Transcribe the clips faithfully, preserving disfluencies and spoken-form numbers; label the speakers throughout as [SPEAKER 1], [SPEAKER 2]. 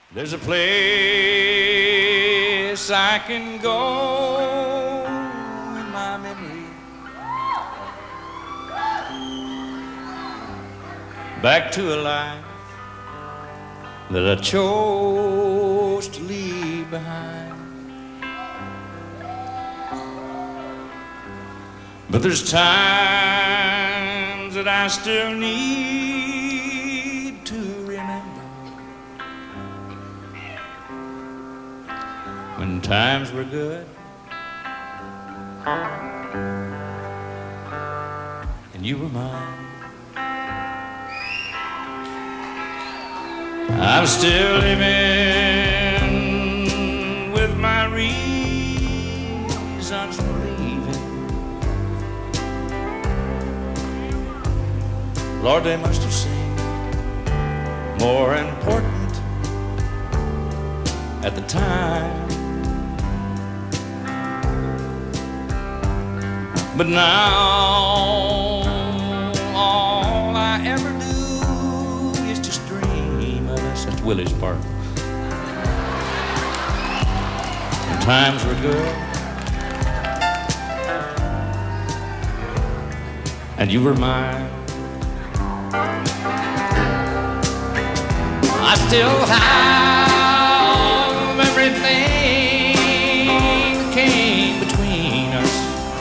[SPEAKER 1] There's a place I can go in my memory, back to a life that I chose to leave behind. But there's times that I still need to remember, when times were good and you were mine. I'm still living with my reasons for leaving. Lord, they must have seemed more important at the time, but now all I ever do is just dream of us. That's Willie's part. When times were good and you were mine, I still have everything that came between us,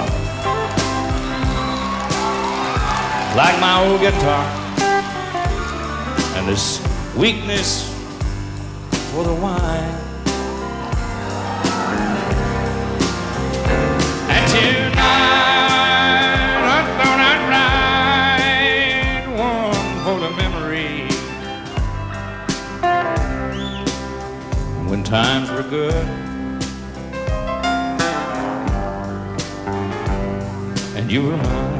[SPEAKER 1] like my old guitar and this weakness for the wine. And tonight I thought I'd write one for the memory, when times were good and you were mine.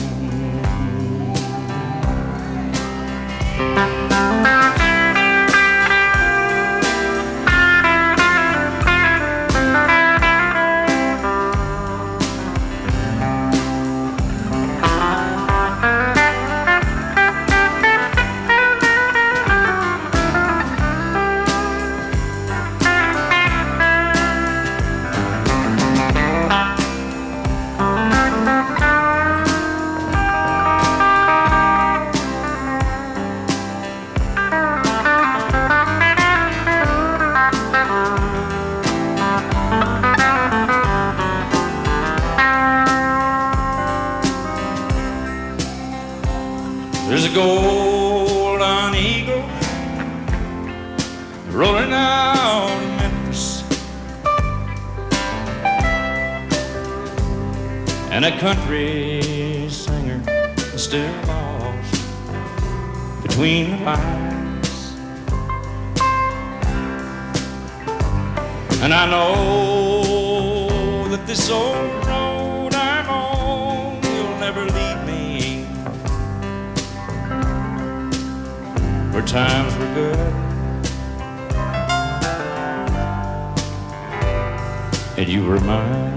[SPEAKER 1] There's a golden eagle rolling out of Memphis, and a country singer still lost between the lines. And I know that this old road I'm on will never lead me where times were good and you were mine.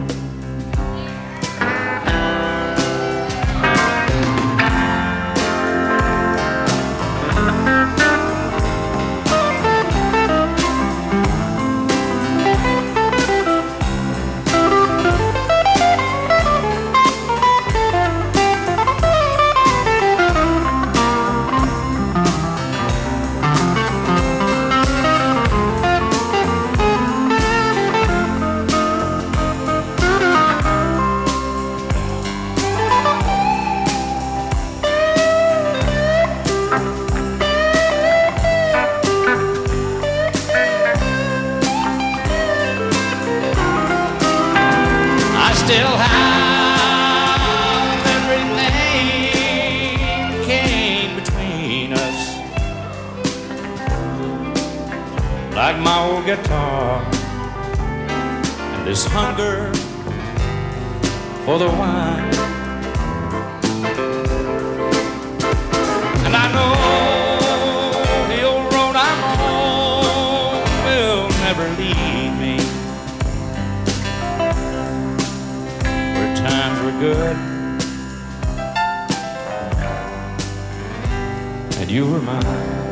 [SPEAKER 1] Still have everything came between us, like my old guitar and this hunger for the wine. And I know the old road I'm on will never lead me times were good and you were mine.